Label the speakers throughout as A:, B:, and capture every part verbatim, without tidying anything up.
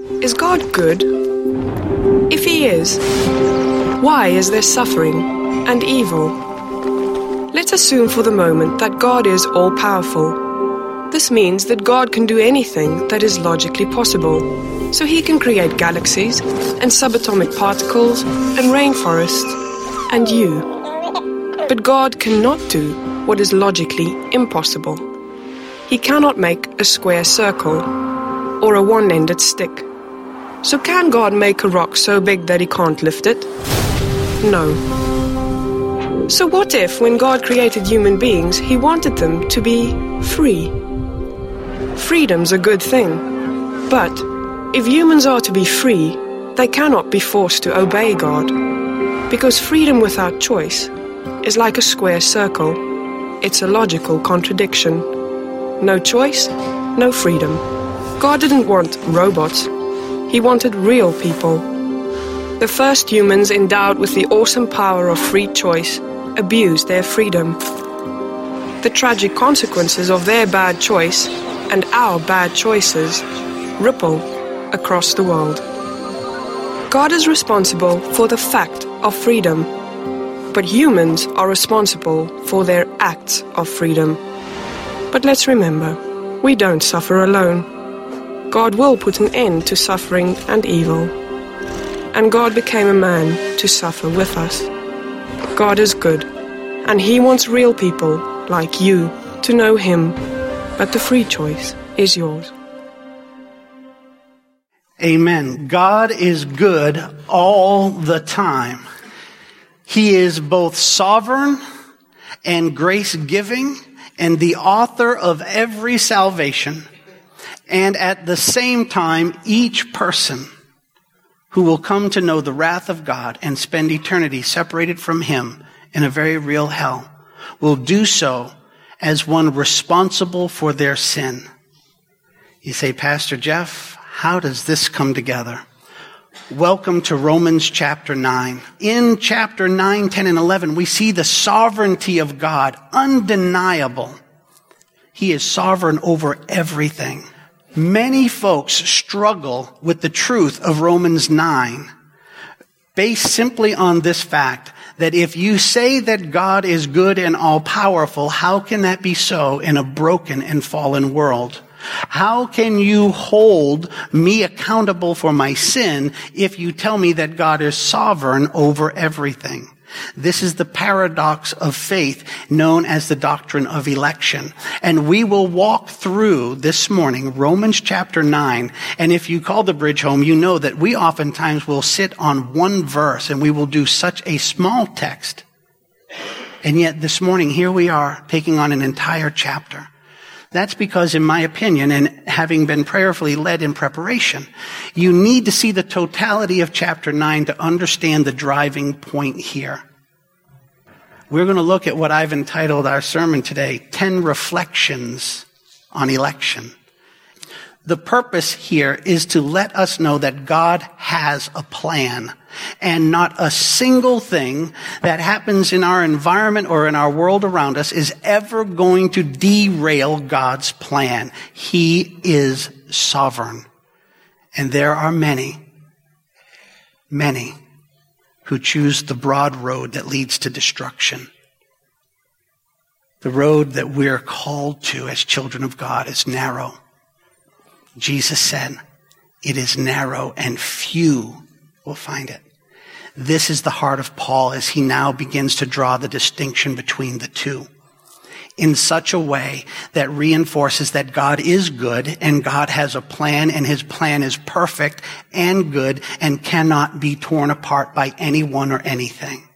A: Is God good? If he is, why is there suffering and evil? Let's assume for the moment that God is all-powerful. This means that God can do anything that is logically possible. So he can create galaxies and subatomic particles and rainforests and you. But God cannot do what is logically impossible. He cannot make a square circle or a one-ended stick. So can God make a rock so big that he can't lift it? No. So what if, when God created human beings, he wanted them to be free? Freedom's a good thing, but if humans are to be free, they cannot be forced to obey God, because freedom without choice is like a square circle. It's a logical contradiction. No choice, no freedom. God didn't want robots. He wanted real people. The first humans endowed with the awesome power of free choice abused their freedom. The tragic consequences of their bad choice and our bad choices ripple across the world. God is responsible for the fact of freedom, but humans are responsible for their acts of freedom. But let's remember, we don't suffer alone. God will put an end to suffering and evil. And God became a man to suffer with us. God is good, and he wants real people like you to know him, but the free choice is yours.
B: Amen. God is good all the time. He is both sovereign and grace-giving and the author of every salvation. And at the same time, each person who will come to know the wrath of God and spend eternity separated from him in a very real hell will do so as one responsible for their sin. You say, Pastor Jeff, how does this come together? Welcome to Romans chapter nine. In chapter nine, ten, and eleven, we see the sovereignty of God, undeniable. He is sovereign over everything. Many folks struggle with the truth of Romans nine, based simply on this fact, that if you say that God is good and all-powerful, how can that be so in a broken and fallen world? How can you hold me accountable for my sin if you tell me that God is sovereign over everything? This is the paradox of faith known as the doctrine of election. And we will walk through this morning Romans chapter nine. And if you call the bridge home, you know that we oftentimes will sit on one verse and we will do such a small text. And yet this morning, here we are taking on an entire chapter. That's because, in my opinion, and having been prayerfully led in preparation, you need to see the totality of chapter nine to understand the driving point here. We're going to look at what I've entitled our sermon today, ten Reflections on Election. The purpose here is to let us know that God has a plan, and not a single thing that happens in our environment or in our world around us is ever going to derail God's plan. He is sovereign. And there are many, many who choose the broad road that leads to destruction. The road that we're called to as children of God is narrow. Jesus said, it is narrow and few will find it. This is the heart of Paul as he now begins to draw the distinction between the two in such a way that reinforces that God is good and God has a plan, and his plan is perfect and good and cannot be torn apart by anyone or anything.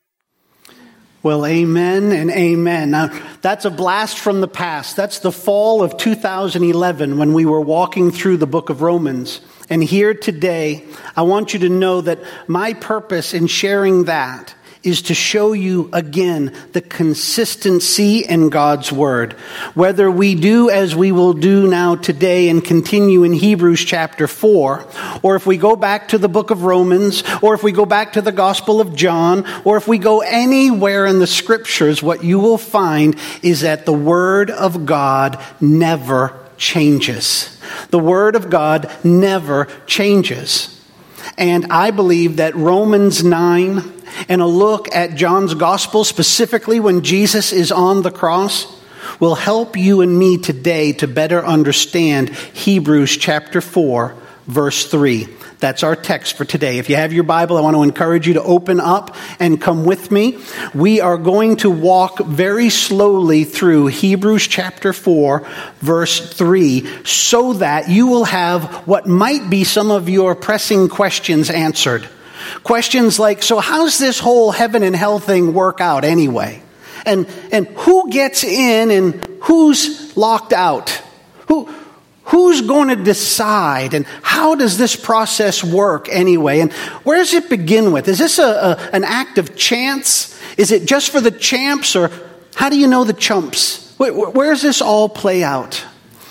B: Well, amen and amen. Now, that's a blast from the past. That's the fall of two thousand eleven when we were walking through the book of Romans. And here today, I want you to know that my purpose in sharing that is to show you again the consistency in God's word. Whether we do as we will do now today and continue in Hebrews chapter four, or if we go back to the book of Romans, or if we go back to the Gospel of John, or if we go anywhere in the scriptures, what you will find is that the word of God never changes. The Word of God never changes. And I believe that Romans nine and a look at John's Gospel, specifically when Jesus is on the cross, will help you and me today to better understand Hebrews chapter four, verse three. That's our text for today. If you have your Bible, I want to encourage you to open up and come with me. We are going to walk very slowly through Hebrews chapter four, verse three, so that you will have what might be some of your pressing questions answered. Questions like, so how's this whole heaven and hell thing work out anyway? And and who gets in and who's locked out? Who Who's going to decide, and how does this process work anyway? And where does it begin with? Is this a, a, an act of chance? Is it just for the champs, or how do you know the chumps? Where, where does this all play out?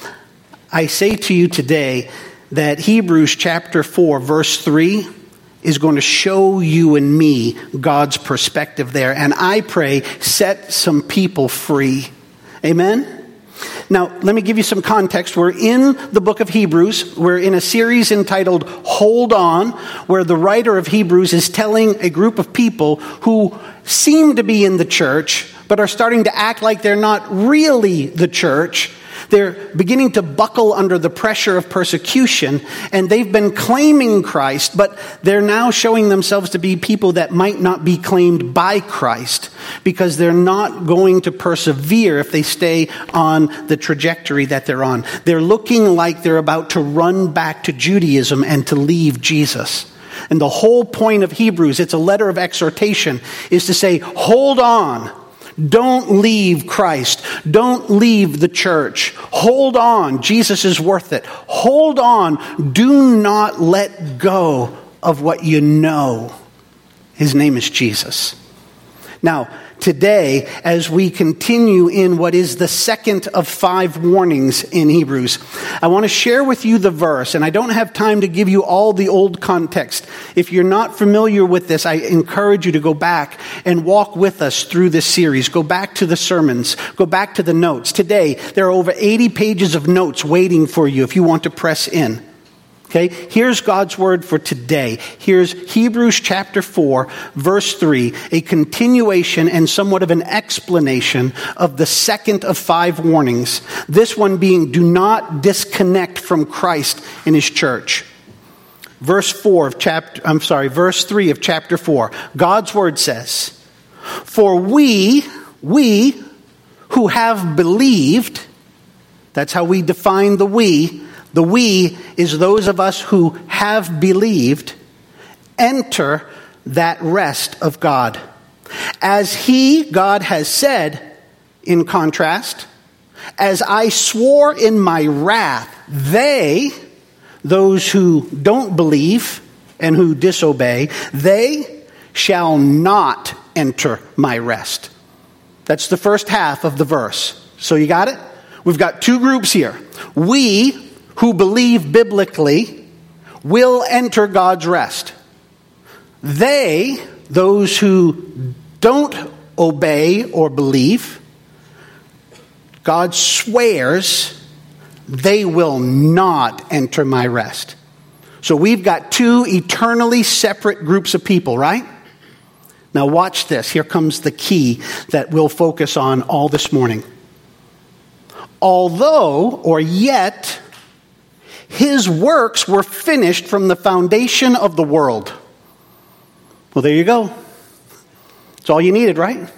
B: I say to you today that Hebrews chapter four, verse three is going to show you and me God's perspective there. And I pray, set some people free. Amen? Now, let me give you some context. We're in the book of Hebrews. We're in a series entitled Hold On, where the writer of Hebrews is telling a group of people who seem to be in the church, but are starting to act like they're not really the church. They're beginning to buckle under the pressure of persecution, and they've been claiming Christ, but they're now showing themselves to be people that might not be claimed by Christ, because they're not going to persevere if they stay on the trajectory that they're on. They're looking like they're about to run back to Judaism and to leave Jesus. And the whole point of Hebrews, it's a letter of exhortation, is to say, hold on. Don't leave Christ. Don't leave the church. Hold on. Jesus is worth it. Hold on. Do not let go of what you know. His name is Jesus. Now, today, as we continue in what is the second of five warnings in Hebrews, I want to share with you the verse, and I don't have time to give you all the old context. If you're not familiar with this, I encourage you to go back and walk with us through this series. Go back to the sermons. Go back to the notes. Today, there are over eighty pages of notes waiting for you if you want to press in. Okay, here's God's word for today. Here's Hebrews chapter four, verse three, a continuation and somewhat of an explanation of the second of five warnings. This one being, do not disconnect from Christ and his church. Verse four of chapter, I'm sorry, verse three of chapter four. God's word says, for we, we who have believed, that's how we define the we. The we is those of us who have believed, enter that rest of God. As he, God, has said, in contrast, as I swore in my wrath, they, those who don't believe and who disobey, they shall not enter my rest. That's the first half of the verse. So you got it? We've got two groups here. We, who believe biblically, will enter God's rest. They, those who don't obey or believe, God swears they will not enter my rest. So we've got two eternally separate groups of people, right? Now watch this. Here comes the key that we'll focus on all this morning. Although, or yet, his works were finished from the foundation of the world. Well, there you go. It's all you needed, right?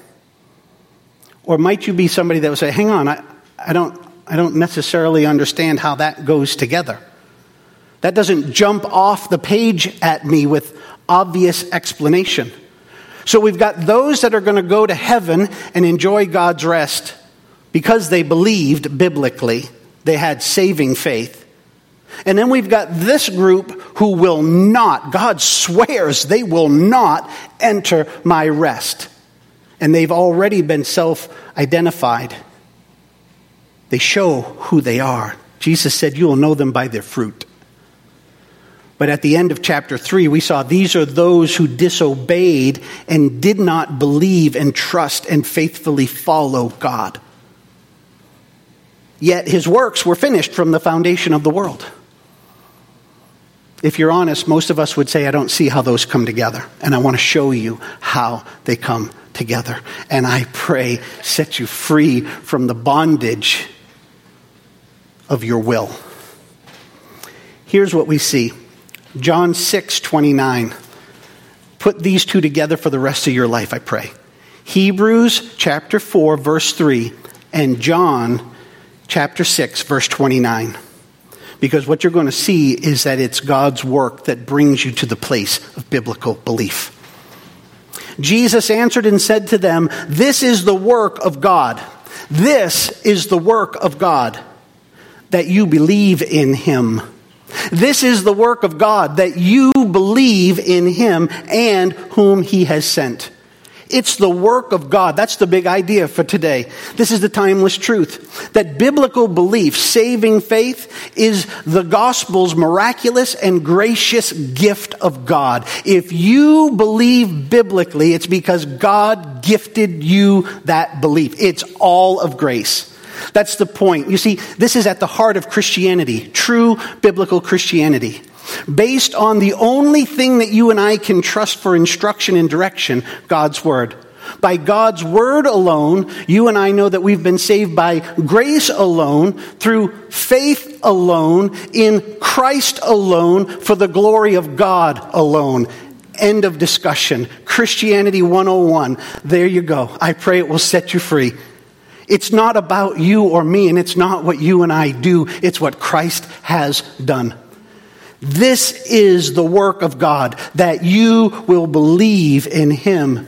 B: Or might you be somebody that would say, hang on, I, I don't I don't necessarily understand how that goes together. That doesn't jump off the page at me with obvious explanation. So we've got those that are going to go to heaven and enjoy God's rest because they believed biblically. They had saving faith. And then we've got this group who will not, God swears they will not enter my rest. And they've already been self-identified. They show who they are. Jesus said, you will know them by their fruit. But at the end of chapter three, we saw these are those who disobeyed and did not believe and trust and faithfully follow God. Yet his works were finished from the foundation of the world. If you're honest, most of us would say, I don't see how those come together. And I want to show you how they come together. And I pray set you free from the bondage of your will. Here's what we see. John six twenty-nine. Put these two together for the rest of your life, I pray. Hebrews chapter four, verse three, and John chapter six, verse twenty-nine. Because what you're going to see is that it's God's work that brings you to the place of biblical belief. Jesus answered and said to them, this is the work of God. This is the work of God, that you believe in him. This is the work of God, that you believe in him and whom he has sent. It's the work of God. That's the big idea for today. This is the timeless truth. That biblical belief, saving faith, is the gospel's miraculous and gracious gift of God. If you believe biblically, it's because God gifted you that belief. It's all of grace. That's the point. You see, this is at the heart of Christianity, true biblical Christianity. Based on the only thing that you and I can trust for instruction and direction, God's Word. By God's Word alone, you and I know that we've been saved by grace alone, through faith alone, in Christ alone, for the glory of God alone. End of discussion. Christianity one oh one. There you go. I pray it will set you free. It's not about you or me, and it's not what you and I do. It's what Christ has done. This is the work of God, that you will believe in him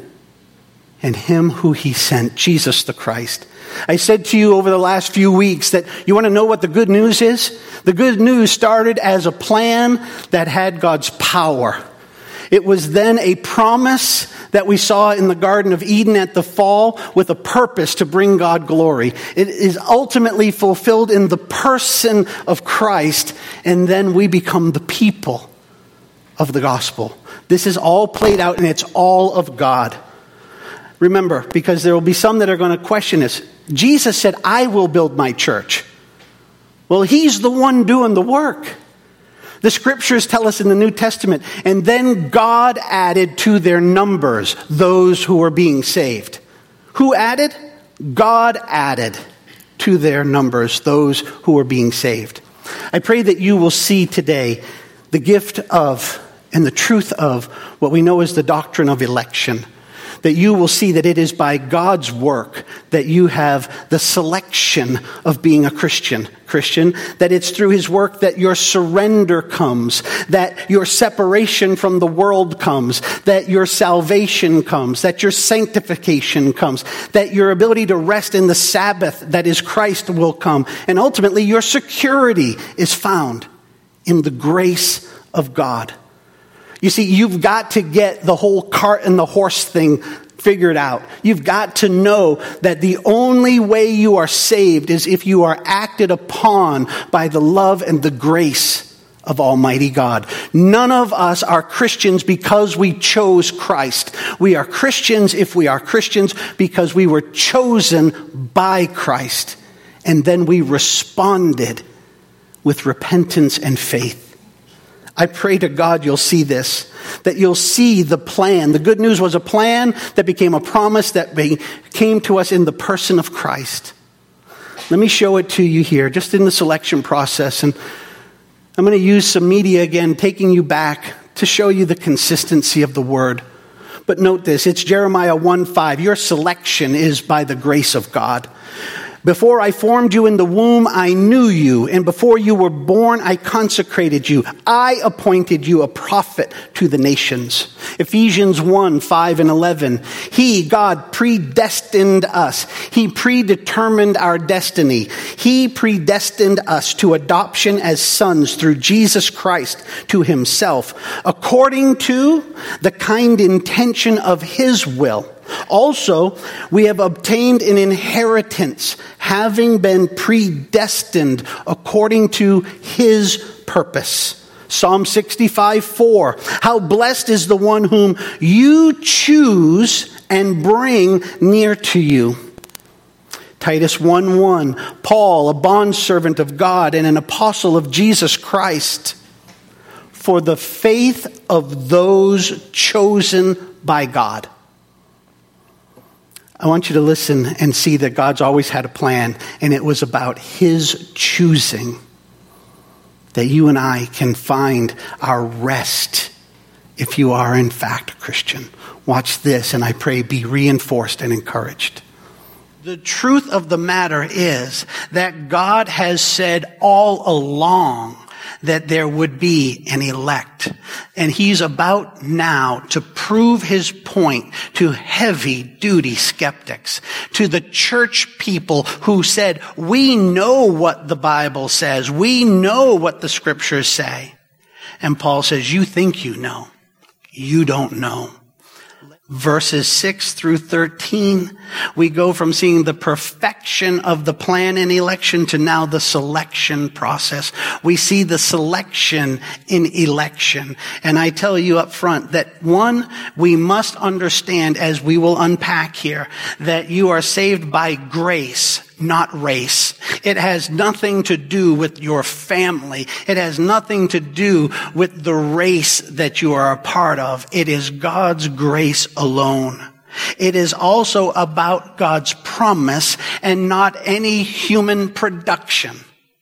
B: and him who he sent, Jesus the Christ. I said to you over the last few weeks that you want to know what the good news is? The good news started as a plan that had God's power. It was then a promise that we saw in the Garden of Eden at the fall with a purpose to bring God glory. It is ultimately fulfilled in the person of Christ, and then we become the people of the gospel. This is all played out, and it's all of God. Remember, because there will be some that are going to question this. Jesus said, I will build my church. Well, he's the one doing the work. The scriptures tell us in the New Testament, and then God added to their numbers those who were being saved. Who added? God added to their numbers those who were being saved. I pray that you will see today the gift of and the truth of what we know as the doctrine of election. That you will see that it is by God's work that you have the selection of being a Christian. Christian, that it's through his work that your surrender comes, that your separation from the world comes, that your salvation comes, that your sanctification comes, that your ability to rest in the Sabbath that is Christ will come, and ultimately your security is found in the grace of God. You see, you've got to get the whole cart and the horse thing figured out. You've got to know that the only way you are saved is if you are acted upon by the love and the grace of Almighty God. None of us are Christians because we chose Christ. We are Christians if we are Christians because we were chosen by Christ. And then we responded with repentance and faith. I pray to God you'll see this, that you'll see the plan. The good news was a plan that became a promise that came to us in the person of Christ. Let me show it to you here, just in the selection process. And I'm going to use some media again, taking you back to show you the consistency of the word. But note this, it's Jeremiah one five. Your selection is by the grace of God. Before I formed you in the womb, I knew you. And before you were born, I consecrated you. I appointed you a prophet to the nations. Ephesians one, five and eleven. He, God, predestined us. He predetermined our destiny. He predestined us to adoption as sons through Jesus Christ to himself, according to the kind intention of his will. Also, we have obtained an inheritance, having been predestined according to his purpose. Psalm sixty-five, four. How blessed is the one whom you choose and bring near to you. Titus one one, Paul, a bondservant of God and an apostle of Jesus Christ, for the faith of those chosen by God. I want you to listen and see that God's always had a plan, and it was about his choosing that you and I can find our rest if you are in fact a Christian. Watch this, and I pray be reinforced and encouraged. The truth of the matter is that God has said all along that there would be an elect. And he's about now to prove his point to heavy-duty skeptics, to the church people who said, we know what the Bible says. We know what the scriptures say. And Paul says, you think you know. You don't know. Verses six through thirteen, we go from seeing the perfection of the plan in election to now the selection process. We see the selection in election. And I tell you up front that one, we must understand as we will unpack here, that you are saved by grace, not race. It has nothing to do with your family. It has nothing to do with the race that you are a part of. It is God's grace alone. It is also about God's promise and not any human production.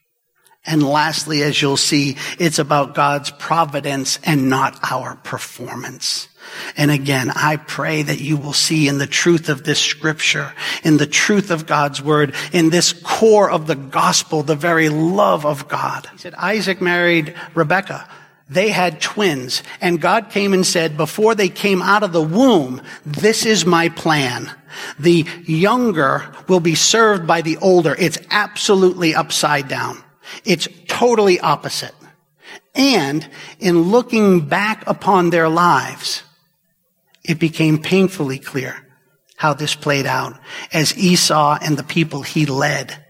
B: And lastly, as you'll see, it's about God's providence and not our performance. And again, I pray that you will see in the truth of this scripture, in the truth of God's word, in this core of the gospel, the very love of God. He said, Isaac married Rebekah. They had twins, and God came and said, before they came out of the womb, this is my plan. The younger will be served by the older. It's absolutely upside down. It's totally opposite. And in looking back upon their lives, it became painfully clear how this played out as Esau and the people he led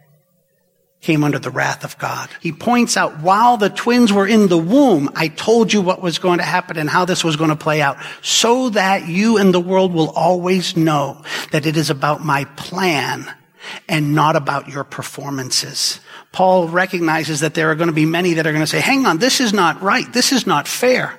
B: came under the wrath of God. He points out, while the twins were in the womb, I told you what was going to happen and how this was going to play out, so that you and the world will always know that it is about my plan and not about your performances. Paul recognizes that there are going to be many that are going to say, hang on, this is not right. This is not fair.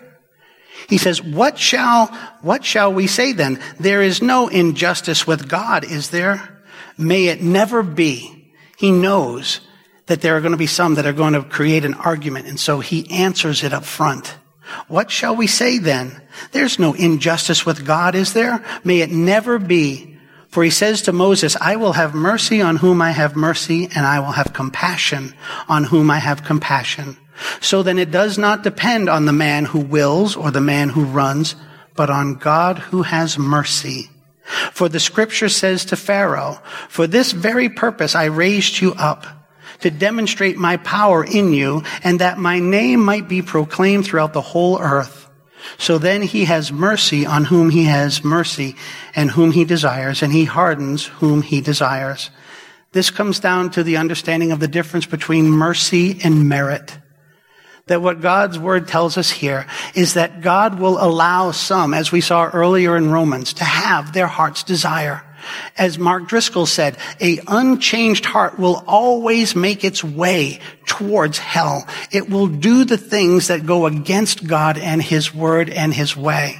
B: He says, what shall, what shall we say then? There is no injustice with God, is there? May it never be. He knows that there are going to be some that are going to create an argument, and so he answers it up front. What shall we say then? There's no injustice with God, is there? May it never be. For he says to Moses, I will have mercy on whom I have mercy, and I will have compassion on whom I have compassion. So then it does not depend on the man who wills or the man who runs, but on God who has mercy. For the scripture says to Pharaoh, for this very purpose I raised you up, to demonstrate my power in you, and that my name might be proclaimed throughout the whole earth. So then he has mercy on whom he has mercy, and whom he desires, and he hardens whom he desires. This comes down to the understanding of the difference between mercy and merit. That what God's word tells us here is that God will allow some, as we saw earlier in Romans, to have their heart's desire. As Mark Driscoll said, a unchanged heart will always make its way towards hell. It will do the things that go against God and his word and his way.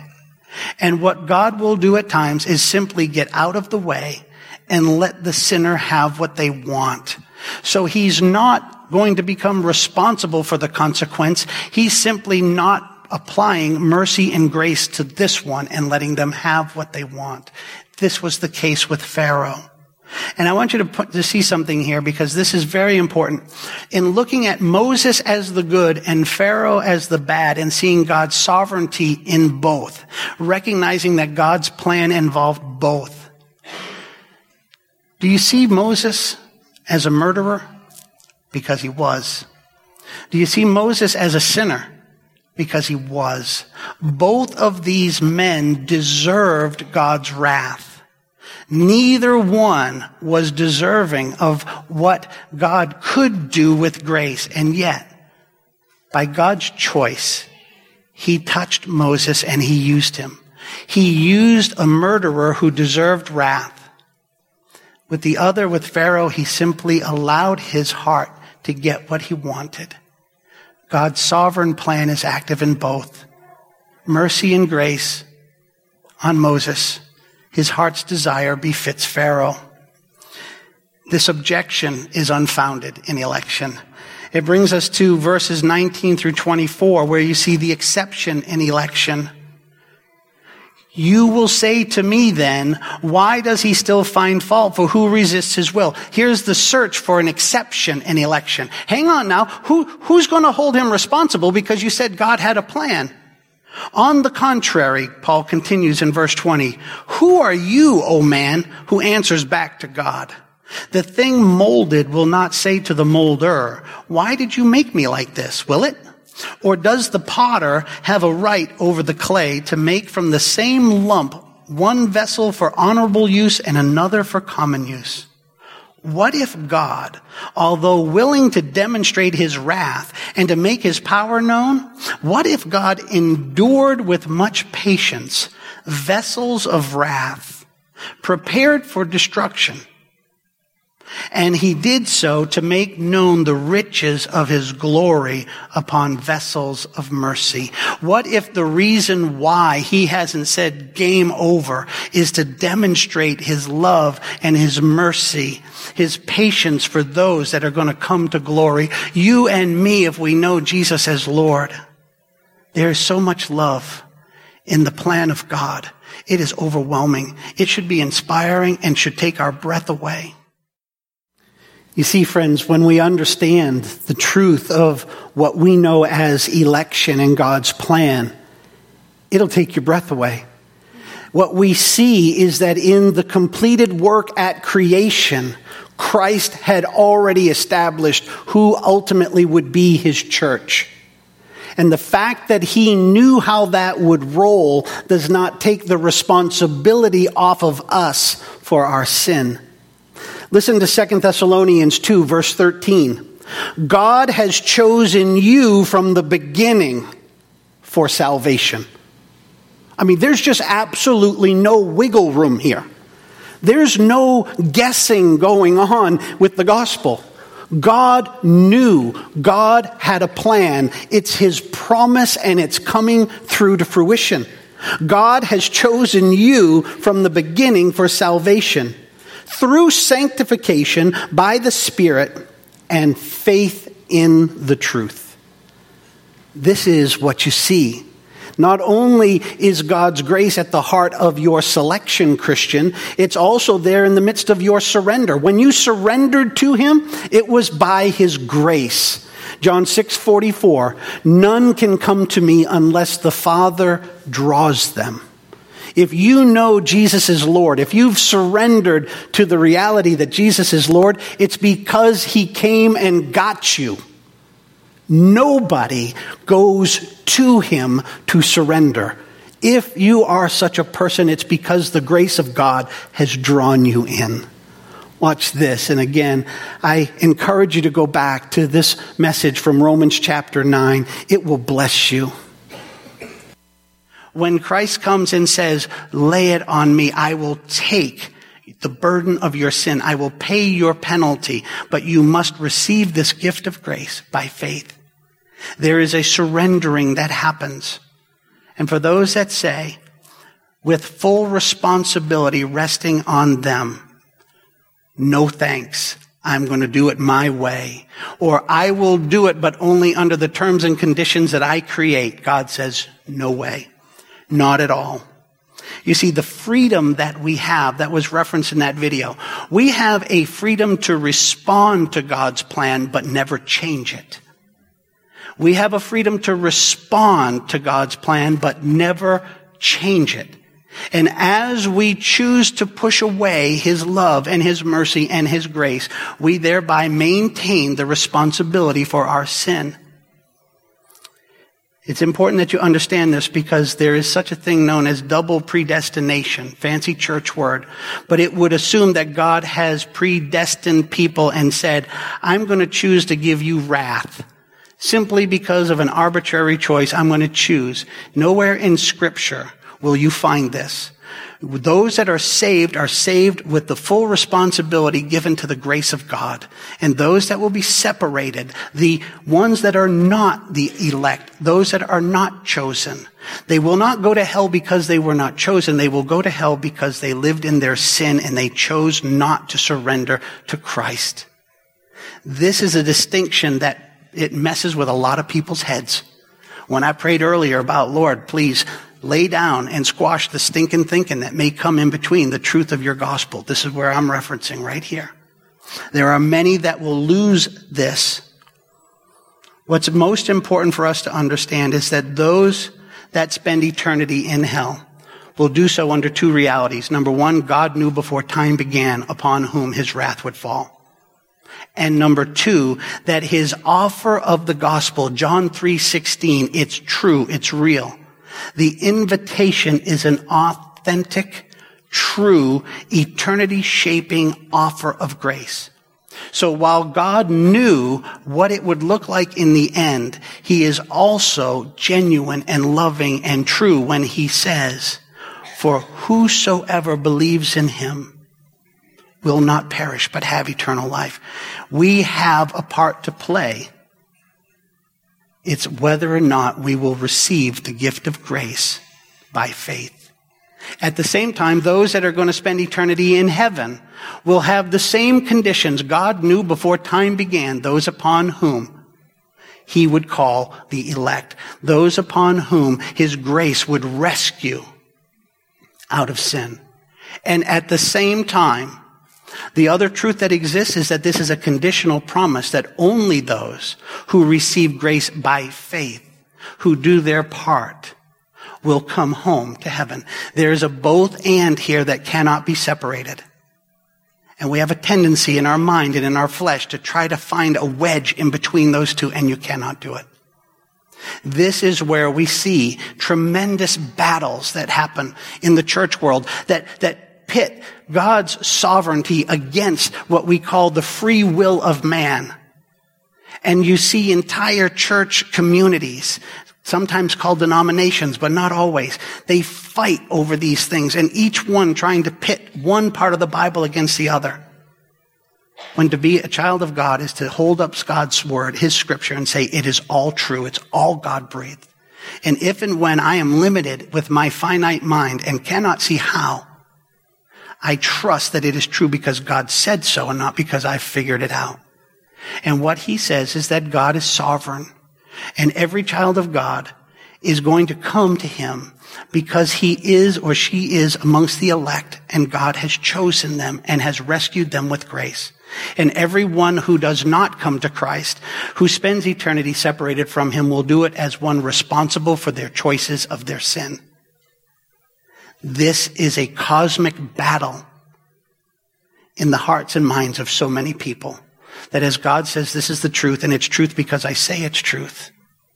B: And what God will do at times is simply get out of the way and let the sinner have what they want. So he's not going to become responsible for the consequence. He's simply not applying mercy and grace to this one and letting them have what they want. This was the case with Pharaoh. And I want you to put, to see something here, because this is very important. In looking at Moses as the good and Pharaoh as the bad, and seeing God's sovereignty in both, recognizing that God's plan involved both. Do you see Moses as a murderer? Because he was. Do you see Moses as a sinner? Because he was. Both of these men deserved God's wrath. Neither one was deserving of what God could do with grace. And yet, by God's choice, he touched Moses and he used him. He used a murderer who deserved wrath. With the other, with Pharaoh, he simply allowed his heart to get what he wanted. God's sovereign plan is active in both. Mercy and grace on Moses. His heart's desire befits Pharaoh. This objection is unfounded in election. It brings us to verses nineteen through twenty-four, where you see the exception in election. You will say to me then, why does he still find fault? For who resists his will? Here's the search for an exception in election. Hang on now. Who, who's going to hold him responsible because you said God had a plan? On the contrary, Paul continues in verse twenty, who are you, O man, who answers back to God? The thing molded will not say to the molder, why did you make me like this? Will it? Or does the potter have a right over the clay to make from the same lump one vessel for honorable use and another for common use? What if God, although willing to demonstrate his wrath and to make his power known, what if God endured with much patience vessels of wrath prepared for destruction? And he did so to make known the riches of his glory upon vessels of mercy. What if the reason why he hasn't said game over is to demonstrate his love and his mercy, his patience for those that are going to come to glory? You and me, if we know Jesus as Lord. There is so much love in the plan of God. It is overwhelming. It should be inspiring and should take our breath away. You see, friends, when we understand the truth of what we know as election and God's plan, it'll take your breath away. What we see is that in the completed work at creation, Christ had already established who ultimately would be his church. And the fact that he knew how that would roll does not take the responsibility off of us for our sin. Listen to Second Thessalonians two, verse thirteen. God has chosen you from the beginning for salvation. I mean, there's just absolutely no wiggle room here. There's no guessing going on with the gospel. God knew. God had a plan. It's his promise and it's coming through to fruition. God has chosen you from the beginning for salvation, through sanctification by the Spirit and faith in the truth. This is what you see. Not only is God's grace at the heart of your selection, Christian, it's also there in the midst of your surrender. When you surrendered to him, it was by his grace. John six forty-four, none can come to me unless the Father draws them. If you know Jesus is Lord, if you've surrendered to the reality that Jesus is Lord, it's because he came and got you. Nobody goes to him to surrender. If you are such a person, it's because the grace of God has drawn you in. Watch this. And again, I encourage you to go back to this message from Romans chapter nine. It will bless you. When Christ comes and says, lay it on me, I will take the burden of your sin. I will pay your penalty, but you must receive this gift of grace by faith. There is a surrendering that happens. And for those that say, with full responsibility resting on them, no thanks, I'm going to do it my way. Or I will do it, but only under the terms and conditions that I create. God says, no way. Not at all. You see, the freedom that we have, that was referenced in that video, we have a freedom to respond to God's plan, but never change it. We have a freedom to respond to God's plan, but never change it. And as we choose to push away his love and his mercy and his grace, we thereby maintain the responsibility for our sin. It's important that you understand this because there is such a thing known as double predestination, fancy church word, but it would assume that God has predestined people and said, I'm going to choose to give you wrath. Simply because of an arbitrary choice, I'm going to choose. Nowhere in Scripture will you find this. Those that are saved are saved with the full responsibility given to the grace of God. And those that will be separated, the ones that are not the elect, those that are not chosen, they will not go to hell because they were not chosen. They will go to hell because they lived in their sin and they chose not to surrender to Christ. This is a distinction that it messes with a lot of people's heads. When I prayed earlier about, Lord, please lay down and squash the stinking thinking that may come in between the truth of your gospel. This is where I'm referencing right here. There are many that will lose this. What's most important for us to understand is that those that spend eternity in hell will do so under two realities. Number one, God knew before time began upon whom his wrath would fall. And number two, that his offer of the gospel, John three sixteen, it's true, it's real. The invitation is an authentic, true, eternity-shaping offer of grace. So while God knew what it would look like in the end, he is also genuine and loving and true when he says, "For whosoever believes in him will not perish but have eternal life." We have a part to play. It's whether or not we will receive the gift of grace by faith. At the same time, those that are going to spend eternity in heaven will have the same conditions God knew before time began, those upon whom he would call the elect, those upon whom his grace would rescue out of sin. And at the same time, the other truth that exists is that this is a conditional promise that only those who receive grace by faith, who do their part, will come home to heaven. There is a both and here that cannot be separated. And we have a tendency in our mind and in our flesh to try to find a wedge in between those two, and you cannot do it. This is where we see tremendous battles that happen in the church world that, that pit God's sovereignty against what we call the free will of man. And you see entire church communities, sometimes called denominations, but not always. They fight over these things, and each one trying to pit one part of the Bible against the other. When to be a child of God is to hold up God's word, his scripture, and say, it is all true. It's all God-breathed. And if and when I am limited with my finite mind and cannot see how, I trust that it is true because God said so and not because I figured it out. And what he says is that God is sovereign, and every child of God is going to come to him because he is or she is amongst the elect, and God has chosen them and has rescued them with grace. And everyone who does not come to Christ, who spends eternity separated from him, will do it as one responsible for their choices of their sin. This is a cosmic battle in the hearts and minds of so many people, that as God says, this is the truth, and it's truth because I say it's truth.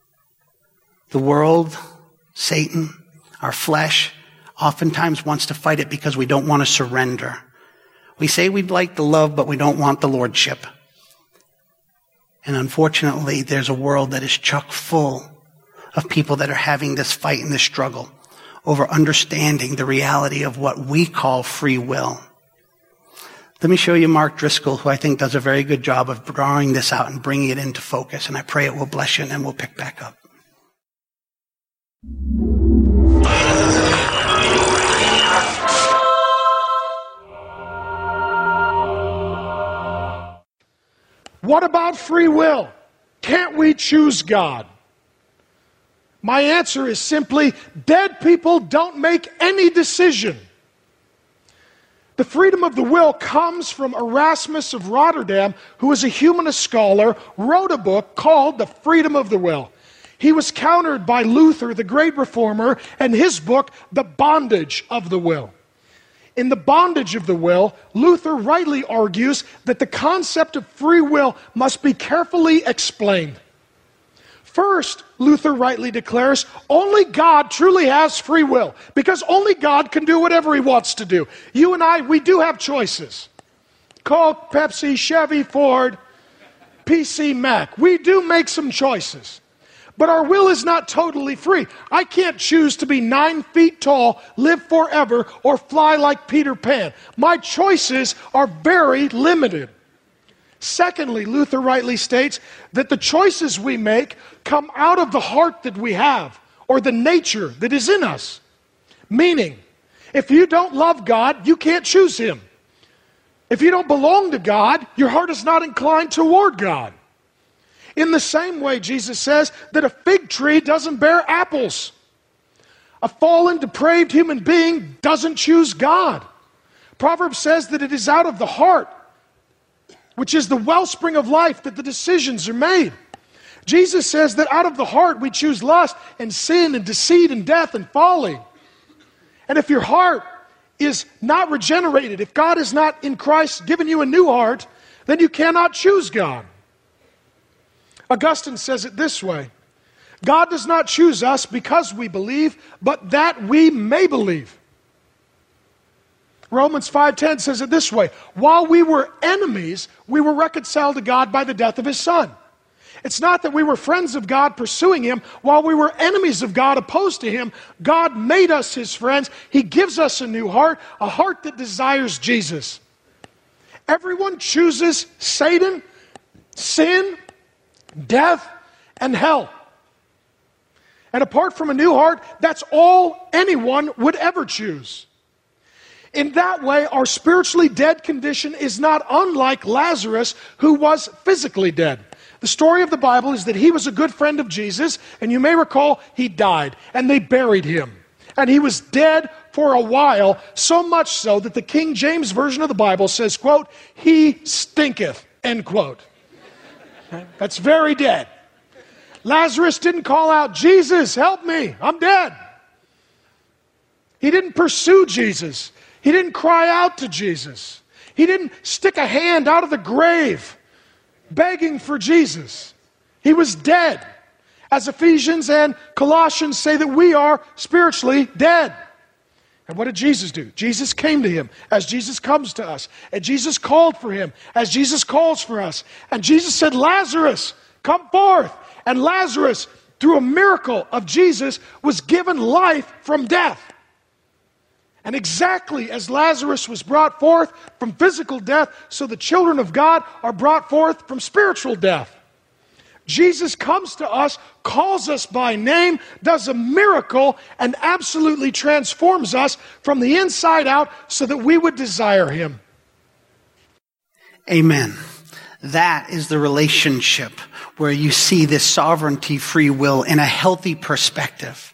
B: The world, Satan, our flesh, oftentimes wants to fight it because we don't want to surrender. We say we'd like the love, but we don't want the lordship. And unfortunately, there's a world that is chock full of people that are having this fight and this struggle over understanding the reality of what we call free will. Let me show you Mark Driscoll, who I think does a very good job of drawing this out and bringing it into focus. And I pray it will bless you, and then we'll pick back up.
C: What about free will? Can't we choose God? My answer is simply, dead people don't make any decision. The freedom of the will comes from Erasmus of Rotterdam, who is a humanist scholar, wrote a book called The Freedom of the Will. He was countered by Luther, the great reformer, and his book, The Bondage of the Will. In The Bondage of the Will, Luther rightly argues that the concept of free will must be carefully explained. First, Luther rightly declares, only God truly has free will, because only God can do whatever he wants to do. You and I, we do have choices. Coke, Pepsi, Chevy, Ford, P C, Mac. We do make some choices. But our will is not totally free. I can't choose to be nine feet tall, live forever, or fly like Peter Pan. My choices are very limited. Secondly, Luther rightly states that the choices we make come out of the heart that we have, or the nature that is in us. Meaning, if you don't love God, you can't choose Him. If you don't belong to God, your heart is not inclined toward God. In the same way, Jesus says that a fig tree doesn't bear apples. A fallen, depraved human being doesn't choose God. Proverbs says that it is out of the heart, which is the wellspring of life, that the decisions are made. Jesus says that out of the heart we choose lust and sin and deceit and death and folly. And if your heart is not regenerated, if God is not in Christ given you a new heart, then you cannot choose God. Augustine says it this way: God does not choose us because we believe, but that we may believe. Romans five ten says it this way: while we were enemies, we were reconciled to God by the death of His Son. It's not that we were friends of God pursuing Him. While we were enemies of God, opposed to Him, God made us His friends. He gives us a new heart, a heart that desires Jesus. Everyone chooses Satan, sin, death, and hell. And apart from a new heart, that's all anyone would ever choose. In that way, our spiritually dead condition is not unlike Lazarus, who was physically dead. The story of the Bible is that he was a good friend of Jesus, and you may recall he died, and they buried him. And he was dead for a while, so much so that the King James Version of the Bible says, quote, "He stinketh," end quote. That's very dead. Lazarus didn't call out, "Jesus, help me, I'm dead." He didn't pursue Jesus. He didn't cry out to Jesus. He didn't stick a hand out of the grave begging for Jesus. He was dead. As Ephesians and Colossians say that we are spiritually dead. And what did Jesus do? Jesus came to him as Jesus comes to us. And Jesus called for him as Jesus calls for us. And Jesus said, "Lazarus, come forth." And Lazarus, through a miracle of Jesus, was given life from death. And exactly as Lazarus was brought forth from physical death, so the children of God are brought forth from spiritual death. Jesus comes to us, calls us by name, does a miracle, and absolutely transforms us from the inside out so that we would desire Him.
B: Amen. That is the relationship where you see this sovereignty, free will in a healthy perspective.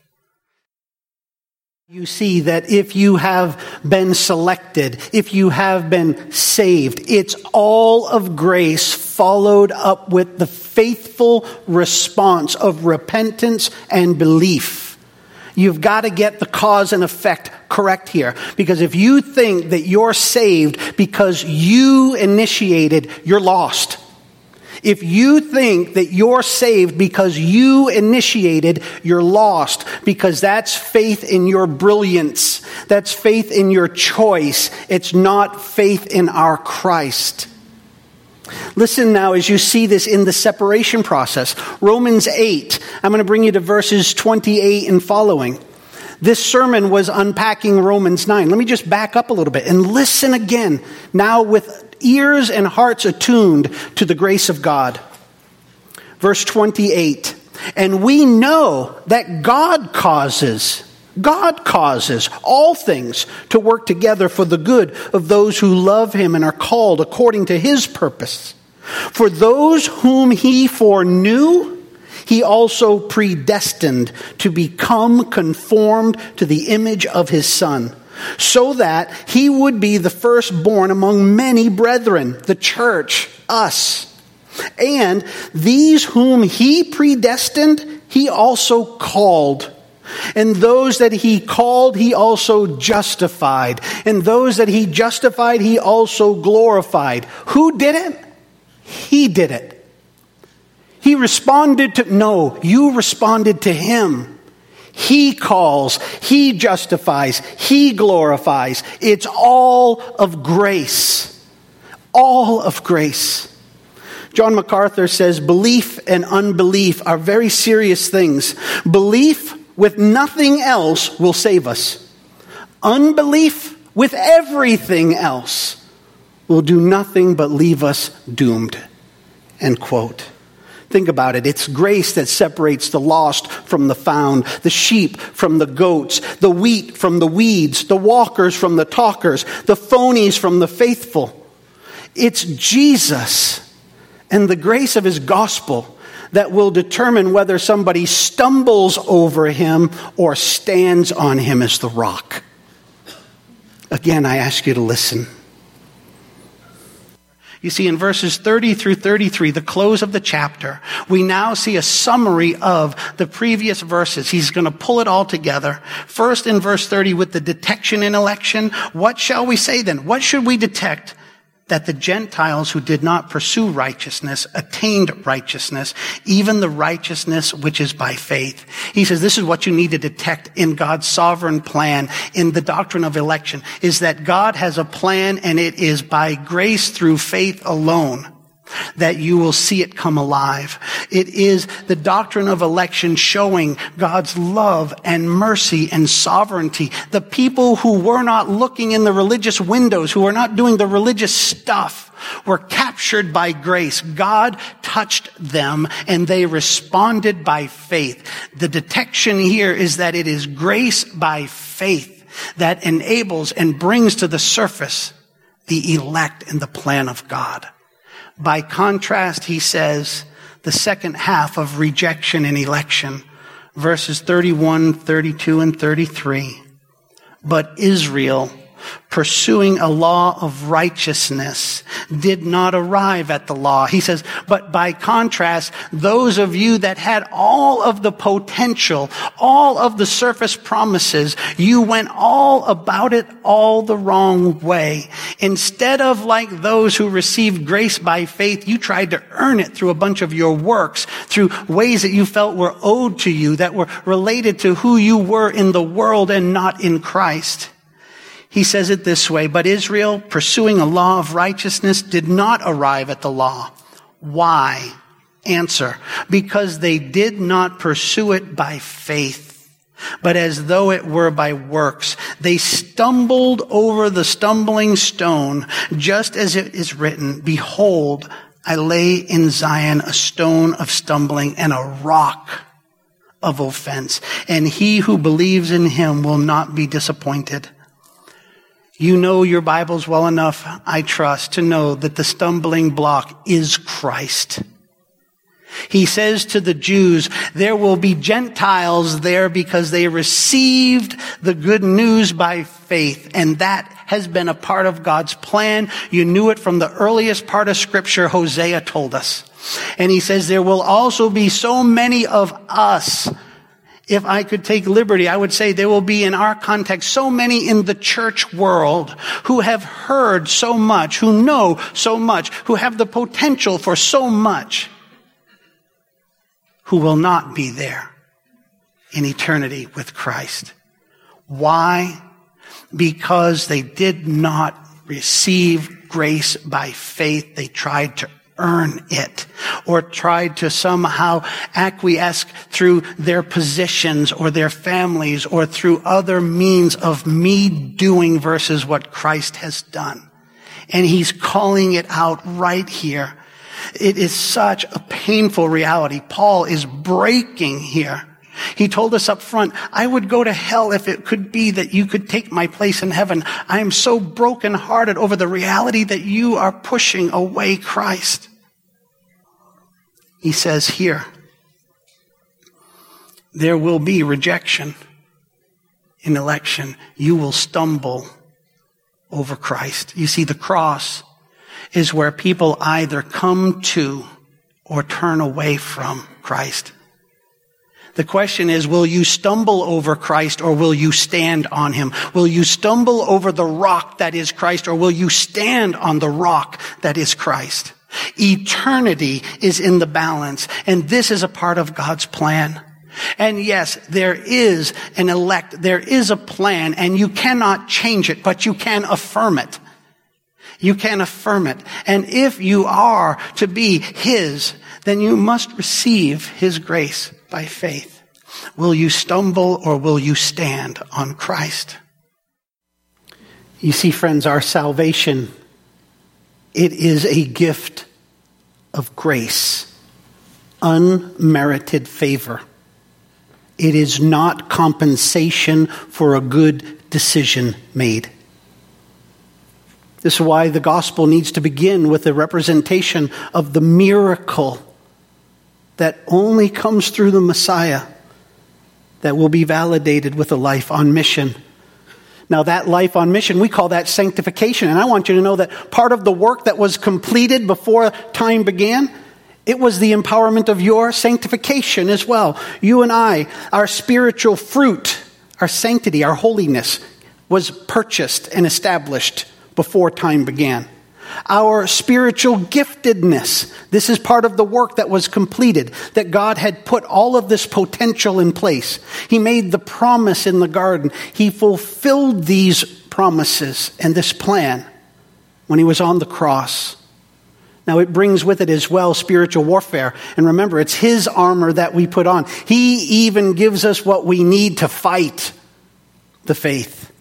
B: You see that if you have been selected, if you have been saved, it's all of grace followed up with the faithful response of repentance and belief. You've got to get the cause and effect correct here. Because if you think that you're saved because you initiated, you're lost. If you think that you're saved because you initiated, you're lost, because that's faith in your brilliance. That's faith in your choice. It's not faith in our Christ. Listen now as you see this in the separation process. Romans eight, I'm going to bring you to verses twenty-eight and following. This sermon was unpacking Romans nine. Let me just back up a little bit and listen again, now with ears and hearts attuned to the grace of God. Verse twenty-eight, and we know that God causes, God causes all things to work together for the good of those who love Him and are called according to His purpose. For those whom He foreknew, He also predestined to become conformed to the image of His Son, so that He would be the firstborn among many brethren, the church, us. And these whom He predestined, He also called. And those that He called, He also justified. And those that He justified, He also glorified. Who did it? He did it. He responded to, no, you responded to Him. He calls, He justifies, He glorifies. It's all of grace. All of grace. John MacArthur says belief and unbelief are very serious things. Belief with nothing else will save us. Unbelief with everything else will do nothing but leave us doomed. End quote. Think about it. It's grace that separates the lost from the found, the sheep from the goats, the wheat from the weeds, the walkers from the talkers, the phonies from the faithful. It's Jesus and the grace of his gospel that will determine whether somebody stumbles over him or stands on him as the rock. Again, I ask you to listen. You see, in verses thirty through thirty-three, the close of the chapter, we now see a summary of the previous verses. He's going to pull it all together. First, in verse thirty, with the detection in election, what shall we say then? What should we detect? That the Gentiles who did not pursue righteousness attained righteousness, even the righteousness which is by faith. He says this is what you need to detect in God's sovereign plan, in the doctrine of election, is that God has a plan, and it is by grace through faith alone that you will see it come alive. It is the doctrine of election showing God's love and mercy and sovereignty. The people who were not looking in the religious windows, who were not doing the religious stuff, were captured by grace. God touched them and they responded by faith. The detection here is that it is grace by faith that enables and brings to the surface the elect and the plan of God. By contrast, he says, the second half of rejection and election, verses thirty-one, thirty-two, and thirty-three. But Israel, pursuing a law of righteousness, did not arrive at the law. He says, but by contrast, those of you that had all of the potential, all of the surface promises, you went all about it all the wrong way. Instead of like those who received grace by faith, you tried to earn it through a bunch of your works, through ways that you felt were owed to you, that were related to who you were in the world and not in Christ. He says it this way, but Israel, pursuing a law of righteousness, did not arrive at the law. Why? Answer, because they did not pursue it by faith, but as though it were by works. They stumbled over the stumbling stone, just as it is written, behold, I lay in Zion a stone of stumbling and a rock of offense, and he who believes in him will not be disappointed. You know your Bibles well enough, I trust, to know that the stumbling block is Christ. He says to the Jews, there will be Gentiles there because they received the good news by faith. And that has been a part of God's plan. You knew it from the earliest part of Scripture, Hosea told us. And he says there will also be so many of us. If I could take liberty, I would say there will be in our context so many in the church world who have heard so much, who know so much, who have the potential for so much, who will not be there in eternity with Christ. Why? Because they did not receive grace by faith. They tried to earn it, or tried to somehow acquiesce through their positions or their families or through other means of me doing versus what Christ has done. And he's calling it out right here. It is such a painful reality. Paul is breaking here. He told us up front, I would go to hell if it could be that you could take my place in heaven. I am so brokenhearted over the reality that you are pushing away Christ. He says here, there will be rejection in election. You will stumble over Christ. You see, the cross is where people either come to or turn away from Christ. The question is, will you stumble over Christ or will you stand on him? Will you stumble over the rock that is Christ or will you stand on the rock that is Christ? Eternity is in the balance, and this is a part of God's plan. And yes, there is an elect, there is a plan, and you cannot change it, but you can affirm it. You can affirm it. And if you are to be his, then you must receive his grace by faith. Will you stumble or will you stand on Christ? You see, friends, our salvation, it is a gift of grace, unmerited favor. It is not compensation for a good decision made. This is why the gospel needs to begin with a representation of the miracle that only comes through the Messiah, that will be validated with a life on mission. Now, that life on mission, we call that sanctification. And I want you to know that part of the work that was completed before time began, it was the empowerment of your sanctification as well. You and I, our spiritual fruit, our sanctity, our holiness, was purchased and established before time began. Our spiritual giftedness, this is part of the work that was completed, that God had put all of this potential in place. He made the promise in the garden. He fulfilled these promises and this plan when he was on the cross. Now it brings with it as well spiritual warfare. And remember, it's his armor that we put on. He even gives us what we need to fight the faith.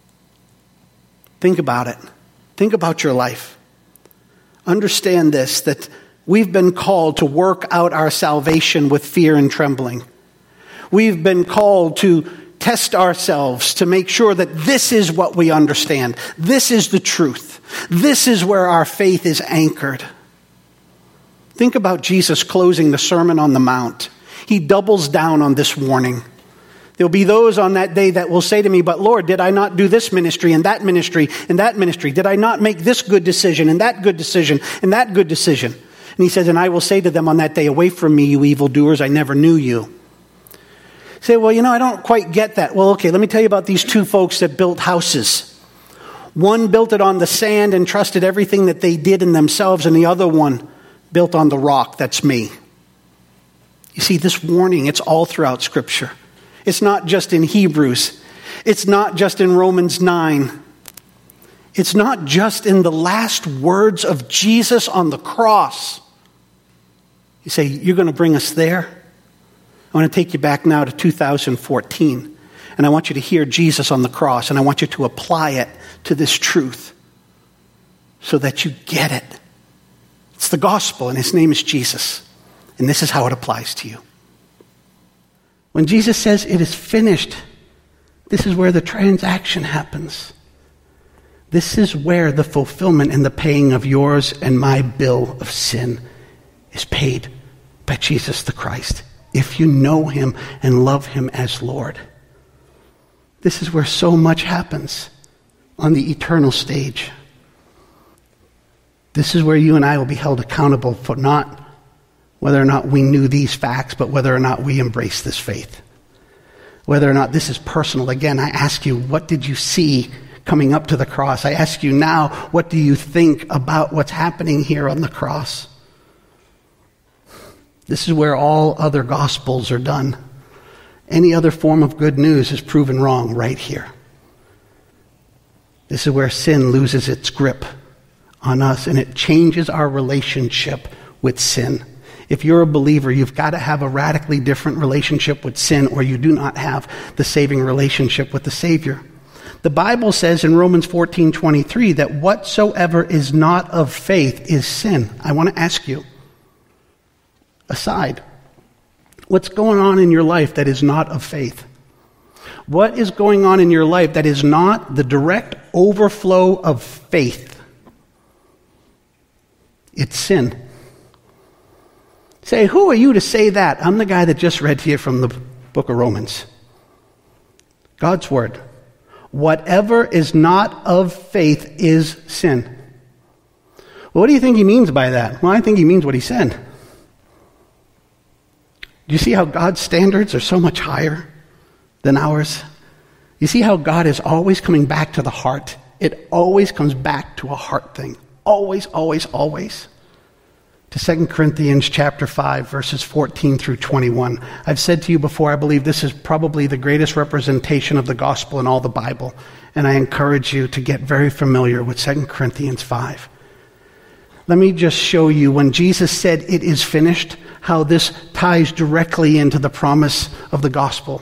B: Think about it. Think about your life. Understand this, that we've been called to work out our salvation with fear and trembling. We've been called to test ourselves to make sure that this is what we understand. This is the truth. This is where our faith is anchored. Think about Jesus closing the Sermon on the Mount. He doubles down on this warning. There'll be those on that day that will say to me, but Lord, did I not do this ministry and that ministry and that ministry? Did I not make this good decision and that good decision and that good decision? And he says, and I will say to them on that day, away from me, you evildoers, I never knew you. You say, well, you know, I don't quite get that. Well, okay, let me tell you about these two folks that built houses. One built it on the sand and trusted everything that they did in themselves, and the other one built on the rock. That's me. You see, this warning, it's all throughout Scripture. It's not just in Hebrews. It's not just in Romans nine. It's not just in the last words of Jesus on the cross. You say, you're going to bring us there? I want to take you back now to two thousand fourteen. And I want you to hear Jesus on the cross. And I want you to apply it to this truth so that you get it. It's the gospel, and his name is Jesus. And this is how it applies to you. When Jesus says it is finished, this is where the transaction happens. This is where the fulfillment and the paying of yours and my bill of sin is paid by Jesus the Christ. If you know him and love him as Lord. This is where so much happens on the eternal stage. This is where you and I will be held accountable for not whether or not we knew these facts, but whether or not we embrace this faith. Whether or not this is personal. Again, I ask you, what did you see coming up to the cross? I ask you now, what do you think about what's happening here on the cross? This is where all other gospels are done. Any other form of good news is proven wrong right here. This is where sin loses its grip on us, and it changes our relationship with sin. If you're a believer, you've got to have a radically different relationship with sin, or you do not have the saving relationship with the Savior. The Bible says in Romans fourteen twenty-three that whatsoever is not of faith is sin. I want to ask you, aside, what's going on in your life that is not of faith? What is going on in your life that is not the direct overflow of faith? It's sin. Say, who are you to say that? I'm the guy that just read to you from the book of Romans. God's word. Whatever is not of faith is sin. Well, what do you think he means by that? Well, I think he means what he said. Do you see how God's standards are so much higher than ours? You see how God is always coming back to the heart? It always comes back to a heart thing. Always, always, always. to Second Corinthians chapter five, verses fourteen through twenty-one. I've said to you before, I believe this is probably the greatest representation of the gospel in all the Bible. And I encourage you to get very familiar with Second Corinthians five. Let me just show you when Jesus said it is finished, how this ties directly into the promise of the gospel.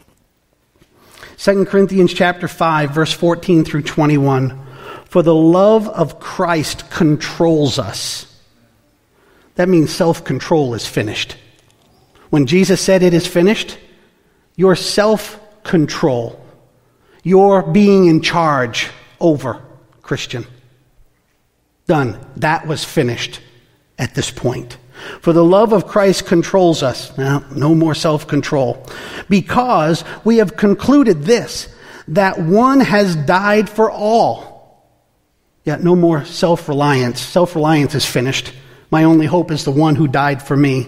B: Second Corinthians chapter five, verse fourteen through twenty-one. For the love of Christ controls us. That means self-control is finished. When Jesus said it is finished, your self-control, your being in charge over, Christian. Done. That was finished at this point. For the love of Christ controls us. Now, no more self-control. Because we have concluded this, that one has died for all. Yet no more self-reliance. Self-reliance is finished. My only hope is the one who died for me.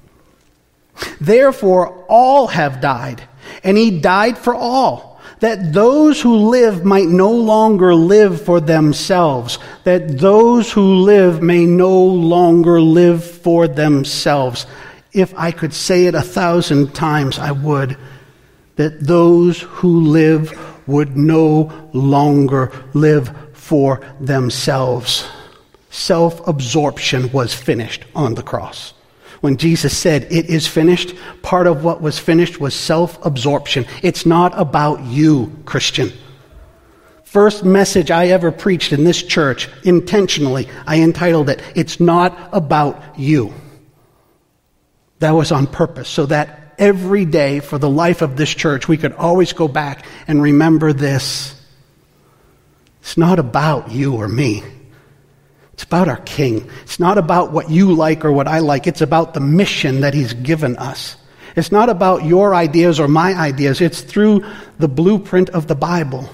B: Therefore, all have died, and he died for all, that those who live might no longer live for themselves, that those who live may no longer live for themselves. If I could say it a thousand times, I would, that those who live would no longer live for themselves. Self-absorption was finished on the cross. When Jesus said, it is finished, part of what was finished was self-absorption. It's not about you, Christian. First message I ever preached in this church, intentionally, I entitled it, It's Not About You. That was on purpose, so that every day for the life of this church, we could always go back and remember this. It's not about you or me. It's about our King. It's not about what you like or what I like. It's about the mission that he's given us. It's not about your ideas or my ideas. It's through the blueprint of the Bible.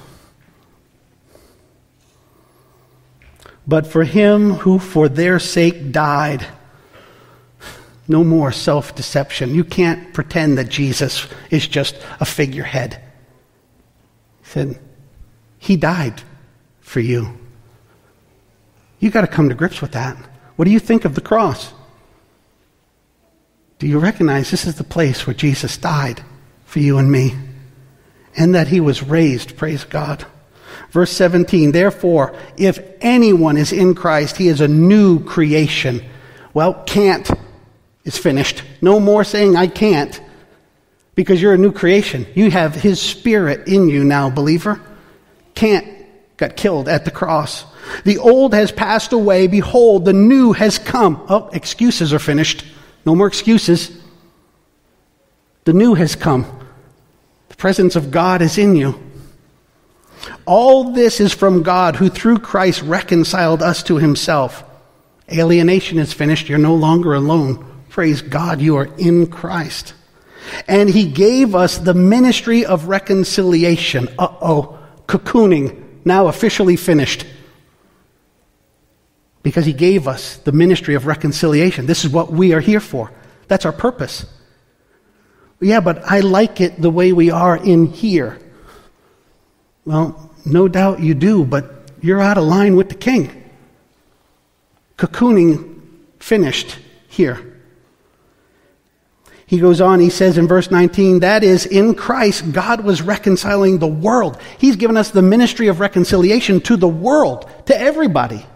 B: But for him who for their sake died, no more self-deception. You can't pretend that Jesus is just a figurehead. He said, he died for you. You got to come to grips with that. What do you think of the cross? Do you recognize this is the place where Jesus died for you and me? And that he was raised, praise God. Verse seventeen, therefore, if anyone is in Christ, he is a new creation. Well, can't is finished. No more saying I can't, because you're a new creation. You have his Spirit in you now, believer. Can't got killed at the cross. The old has passed away. Behold, the new has come. Oh, excuses are finished. No more excuses. The new has come. The presence of God is in you. All this is from God, who through Christ reconciled us to himself. Alienation is finished. You're no longer alone. Praise God, you are in Christ. And he gave us the ministry of reconciliation. Uh-oh, cocooning, now officially finished. Because he gave us the ministry of reconciliation. This is what we are here for. That's our purpose. Yeah, but I like it the way we are in here. Well, no doubt you do, but you're out of line with the King. Cocooning finished here. He goes on, he says in verse nineteen, that is, in Christ, God was reconciling the world. He's given us the ministry of reconciliation to the world, to everybody.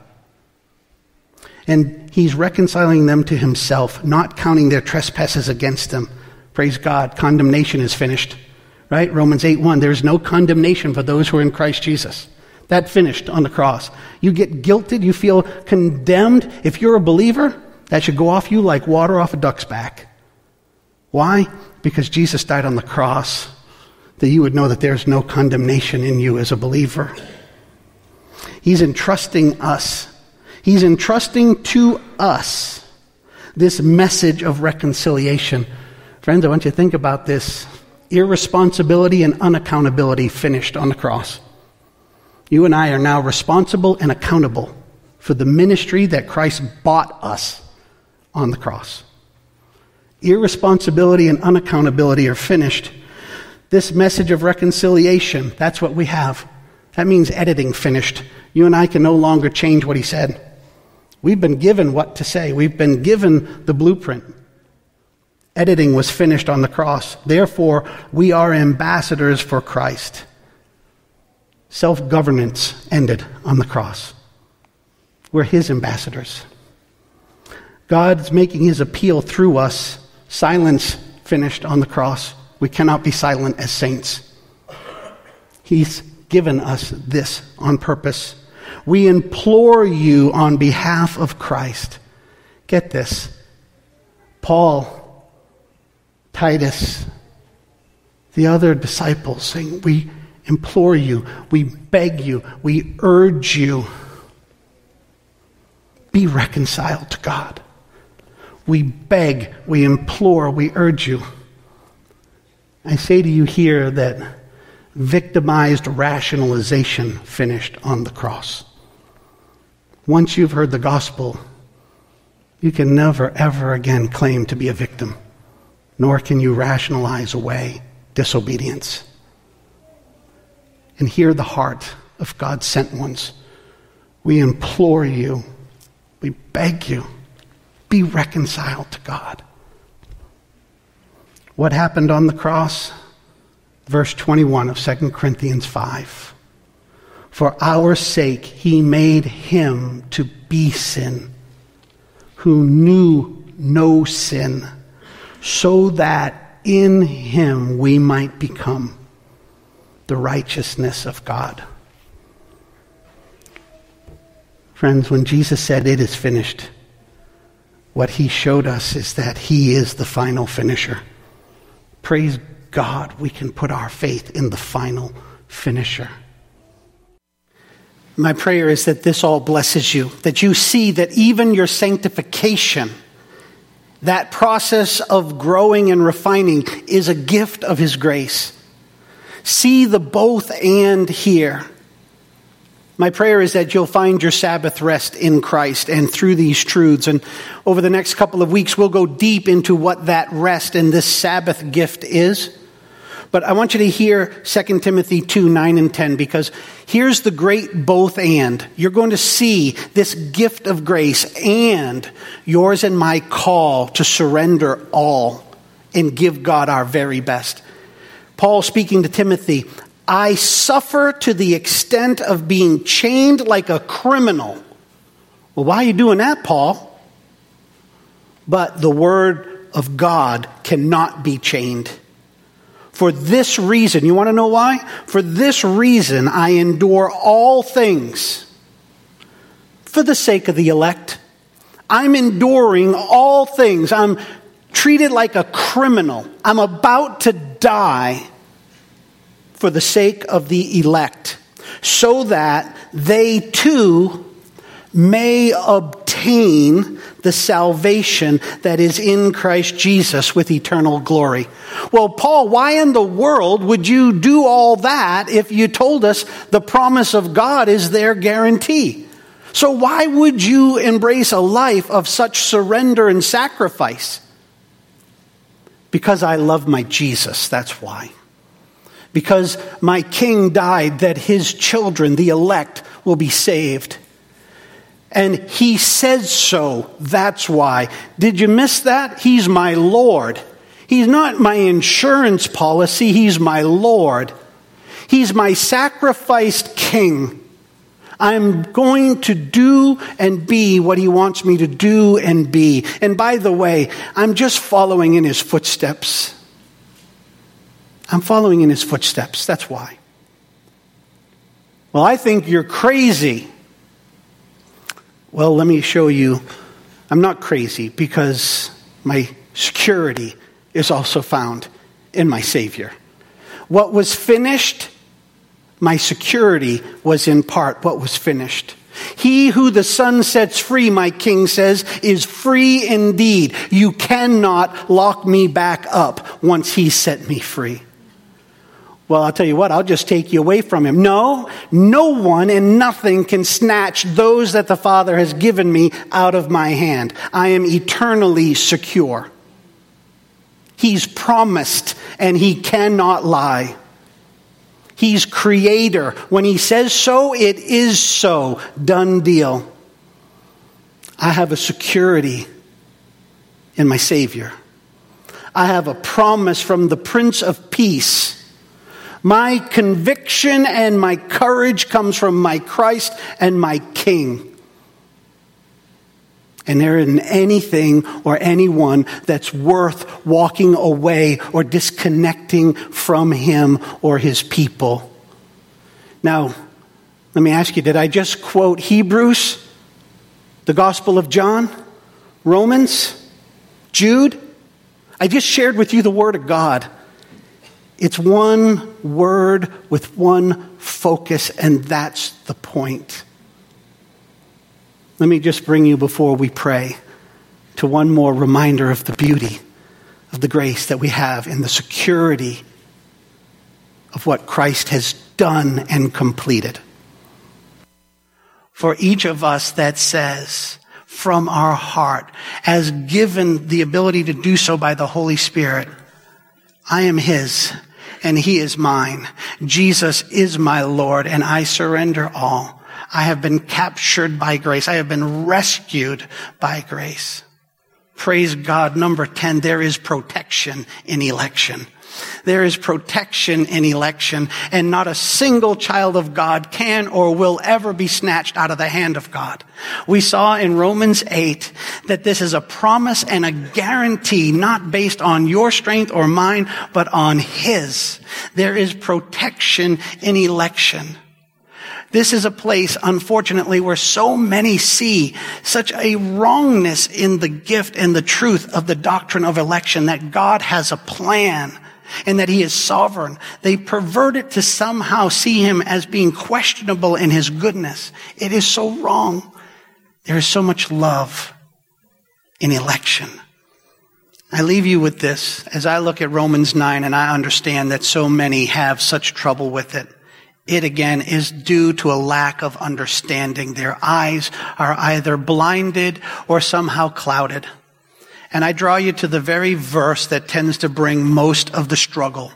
B: And he's reconciling them to himself, not counting their trespasses against them. Praise God, condemnation is finished. Right? Romans eight one, there's no condemnation for those who are in Christ Jesus. That finished on the cross. You get guilted, you feel condemned. If you're a believer, that should go off you like water off a duck's back. Why? Because Jesus died on the cross, that you would know that there's no condemnation in you as a believer. He's entrusting us. He's entrusting to us this message of reconciliation. Friends, I want you to think about this. Irresponsibility and unaccountability finished on the cross. You and I are now responsible and accountable for the ministry that Christ bought us on the cross. Irresponsibility and unaccountability are finished. This message of reconciliation, that's what we have. That means editing finished. You and I can no longer change what he said. We've been given what to say. We've been given the blueprint. Editing was finished on the cross. Therefore, we are ambassadors for Christ. Self-governance ended on the cross. We're his ambassadors. God's making his appeal through us. Silence finished on the cross. We cannot be silent as saints. He's given us this on purpose. We implore you on behalf of Christ. Get this. Paul, Titus, the other disciples saying, we implore you, we beg you, we urge you, be reconciled to God. We beg, we implore, we urge you. I say to you here that victimized rationalization finished on the cross. Once you've heard the gospel, you can never, ever again claim to be a victim, nor can you rationalize away disobedience. And hear the heart of God's sent ones. We implore you, we beg you, be reconciled to God. What happened on the cross? Verse twenty-one of Second Corinthians five. For our sake he made him to be sin, who knew no sin, so that in him we might become the righteousness of God. Friends, when Jesus said it is finished, what he showed us is that he is the final finisher. Praise God, we can put our faith in the final finisher. My prayer is that this all blesses you, that you see that even your sanctification, that process of growing and refining, is a gift of his grace. See the both and here. My prayer is that you'll find your Sabbath rest in Christ and through these truths. And over the next couple of weeks, we'll go deep into what that rest and this Sabbath gift is. But I want you to hear Second Timothy two, nine and ten, because here's the great both and. You're going to see this gift of grace and yours and my call to surrender all and give God our very best. Paul speaking to Timothy, I suffer to the extent of being chained like a criminal. Well, why are you doing that, Paul? But the word of God cannot be chained. For this reason, you want to know why? For this reason I endure all things for the sake of the elect. I'm enduring all things. I'm treated like a criminal. I'm about to die for the sake of the elect, so that they too may obtain the salvation that is in Christ Jesus with eternal glory. Well, Paul, why in the world would you do all that if you told us the promise of God is their guarantee? So why would you embrace a life of such surrender and sacrifice? Because I love my Jesus, that's why. Because my King died that his children, the elect, will be saved. And he says so, that's why. Did you miss that? He's my Lord. He's not my insurance policy, he's my Lord. He's my sacrificed King. I'm going to do and be what he wants me to do and be. And by the way, I'm just following in his footsteps. I'm following in his footsteps. That's why. Well, I think you're crazy. Well, let me show you. I'm not crazy because my security is also found in my Savior. What was finished, my security was in part what was finished. He who the Son sets free, my King says, is free indeed. You cannot lock me back up once he set me free. Well, I'll tell you what, I'll just take you away from him. No, no one and nothing can snatch those that the Father has given me out of my hand. I am eternally secure. He's promised and he cannot lie. He's creator. When he says so, it is so. Done deal. I have a security in my Savior. I have a promise from the Prince of Peace. My conviction and my courage comes from my Christ and my King. And there isn't anything or anyone that's worth walking away or disconnecting from him or his people. Now, let me ask you, did I just quote Hebrews, the Gospel of John, Romans, Jude? I just shared with you the Word of God. It's one word with one focus, and that's the point. Let me just bring you, before we pray, to one more reminder of the beauty of the grace that we have in the security of what Christ has done and completed. For each of us that says from our heart, as given the ability to do so by the Holy Spirit, I am his and he is mine. Jesus is my Lord and I surrender all. I have been captured by grace. I have been rescued by grace. Praise God. Number ten, there is protection in election. There is protection in election, and not a single child of God can or will ever be snatched out of the hand of God. We saw in Romans eight that this is a promise and a guarantee, not based on your strength or mine, but on his. There is protection in election. This is a place, unfortunately, where so many see such a wrongness in the gift and the truth of the doctrine of election, that God has a plan and that he is sovereign. They pervert it to somehow see him as being questionable in his goodness. It is so wrong. There is so much love in election. I leave you with this. As I look at Romans nine, and I understand that so many have such trouble with it, it again is due to a lack of understanding. Their eyes are either blinded or somehow clouded. And I draw you to the very verse that tends to bring most of the struggle.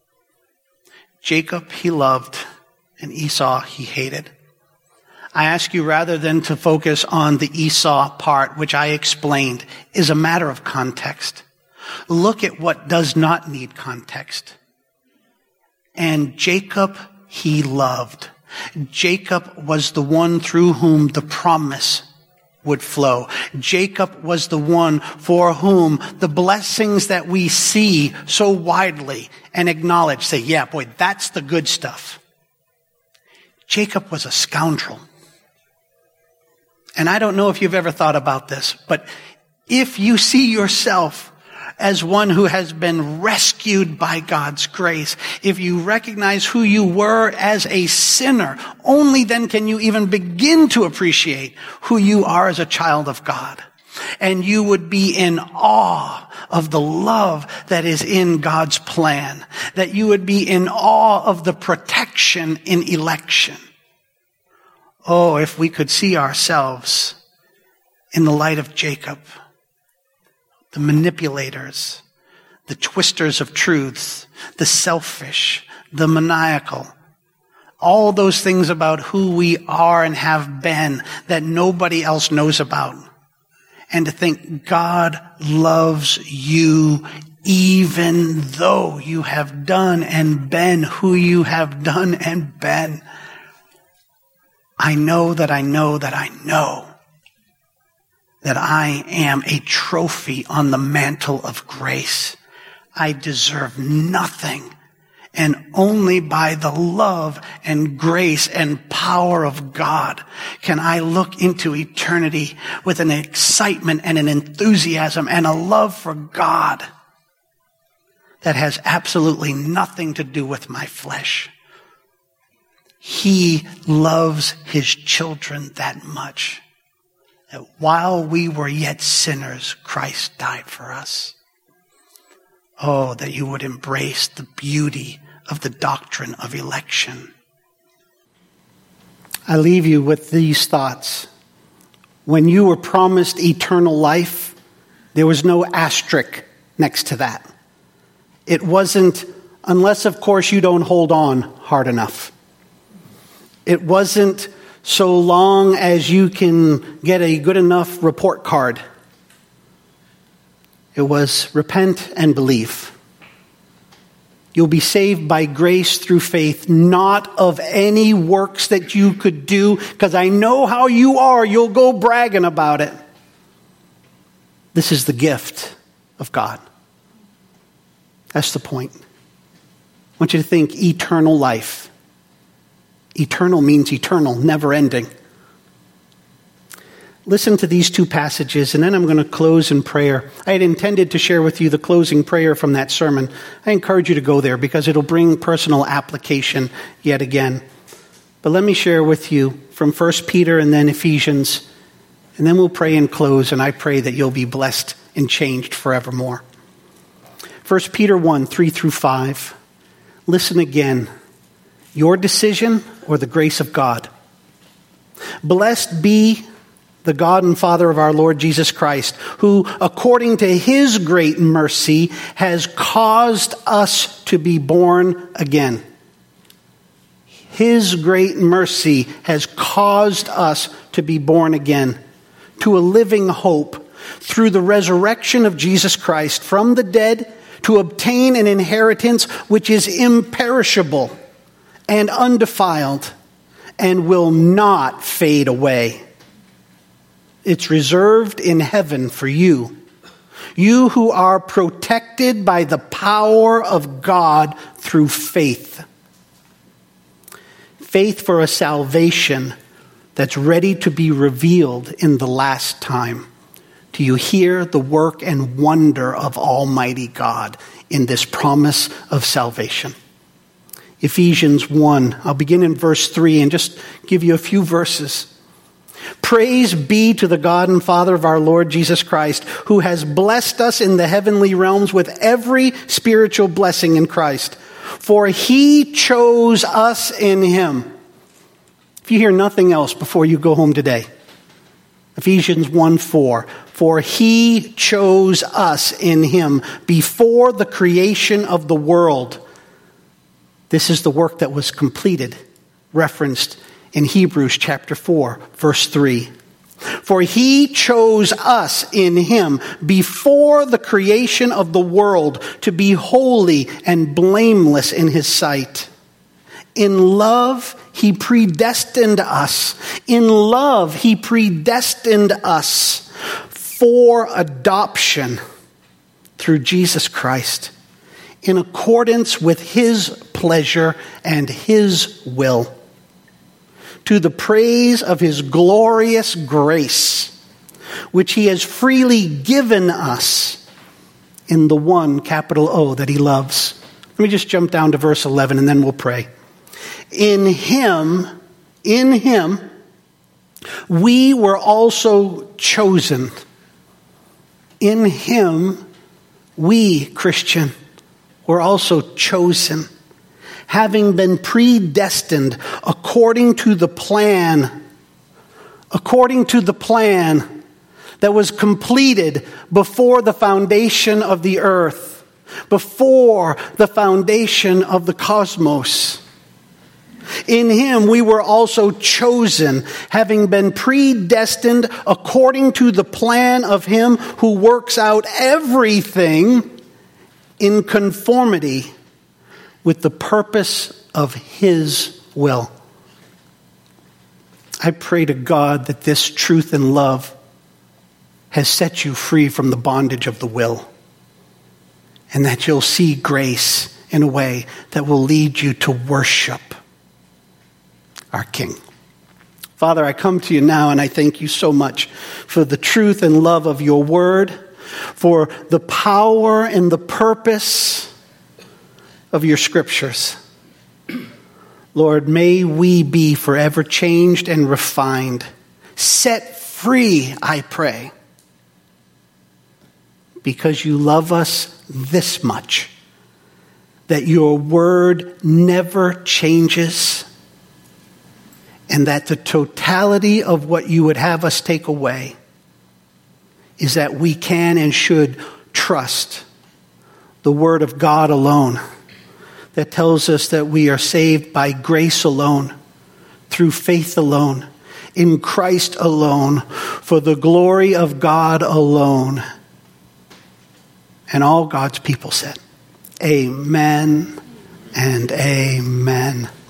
B: Jacob he loved, and Esau he hated. I ask you, rather than to focus on the Esau part, which I explained is a matter of context, look at what does not need context. And Jacob he loved. Jacob was the one through whom the promise would flow. Jacob was the one for whom the blessings that we see so widely and acknowledge, say, yeah, boy, that's the good stuff. Jacob was a scoundrel. And I don't know if you've ever thought about this, but if you see yourself as one who has been rescued by God's grace, if you recognize who you were as a sinner, only then can you even begin to appreciate who you are as a child of God. And you would be in awe of the love that is in God's plan, that you would be in awe of the protection in election. Oh, if we could see ourselves in the light of Jacob, the manipulators, the twisters of truths, the selfish, the maniacal, all those things about who we are and have been that nobody else knows about. And to think God loves you even though you have done and been who you have done and been. I know that I know that I know that I am a trophy on the mantle of grace. I deserve nothing, and only by the love and grace and power of God can I look into eternity with an excitement and an enthusiasm and a love for God that has absolutely nothing to do with my flesh. He loves his children that much, that while we were yet sinners, Christ died for us. Oh, that you would embrace the beauty of the doctrine of election. I leave you with these thoughts. When you were promised eternal life, there was no asterisk next to that. It wasn't, unless of course you don't hold on hard enough. It wasn't so long as you can get a good enough report card. It was repent and believe. You'll be saved by grace through faith, not of any works that you could do, because I know how you are. You'll go bragging about it. This is the gift of God. That's the point. I want you to think eternal life. Eternal means eternal, never ending. Listen to these two passages, and then I'm going to close in prayer. I had intended to share with you the closing prayer from that sermon. I encourage you to go there because it'll bring personal application yet again. But let me share with you from First Peter and then Ephesians, and then we'll pray and close, and I pray that you'll be blessed and changed forevermore. First Peter one, three through five. Listen again. Your decision or the grace of God. Blessed be the God and Father of our Lord Jesus Christ, who, according to his great mercy, has caused us to be born again. His great mercy has caused us to be born again to a living hope through the resurrection of Jesus Christ from the dead, to obtain an inheritance which is imperishable and undefiled and will not fade away. It's reserved in heaven for you. You who are protected by the power of God through faith. Faith for a salvation that's ready to be revealed in the last time. Do you hear the work and wonder of Almighty God in this promise of salvation? Ephesians one, I'll begin in verse three and just give you a few verses. Praise be to the God and Father of our Lord Jesus Christ, who has blessed us in the heavenly realms with every spiritual blessing in Christ. For he chose us in him. If you hear nothing else before you go home today, Ephesians one four. For he chose us in him before the creation of the world. This is the work that was completed, referenced in Hebrews chapter four, verse three. For he chose us in him before the creation of the world to be holy and blameless in his sight. In love, he predestined us. In love, he predestined us for adoption through Jesus Christ, in accordance with his pleasure and his will, to the praise of his glorious grace, which he has freely given us in the one, capital O, that he loves. Let me just jump down to verse eleven and then we'll pray. In him, in him, we were also chosen. In him, we, Christian, were also chosen, having been predestined according to the plan, according to the plan that was completed before the foundation of the earth, before the foundation of the cosmos. In him we were also chosen, having been predestined according to the plan of him who works out everything in conformity with the purpose of his will. I pray to God that this truth and love has set you free from the bondage of the will, and that you'll see grace in a way that will lead you to worship our King. Father, I come to you now and I thank you so much for the truth and love of your word, for the power and the purpose of your scriptures. Lord, may we be forever changed and refined, set free, I pray, because you love us this much, that your word never changes, and that the totality of what you would have us take away is that we can and should trust the word of God alone, that tells us that we are saved by grace alone, through faith alone, in Christ alone, for the glory of God alone. And all God's people said, amen and amen.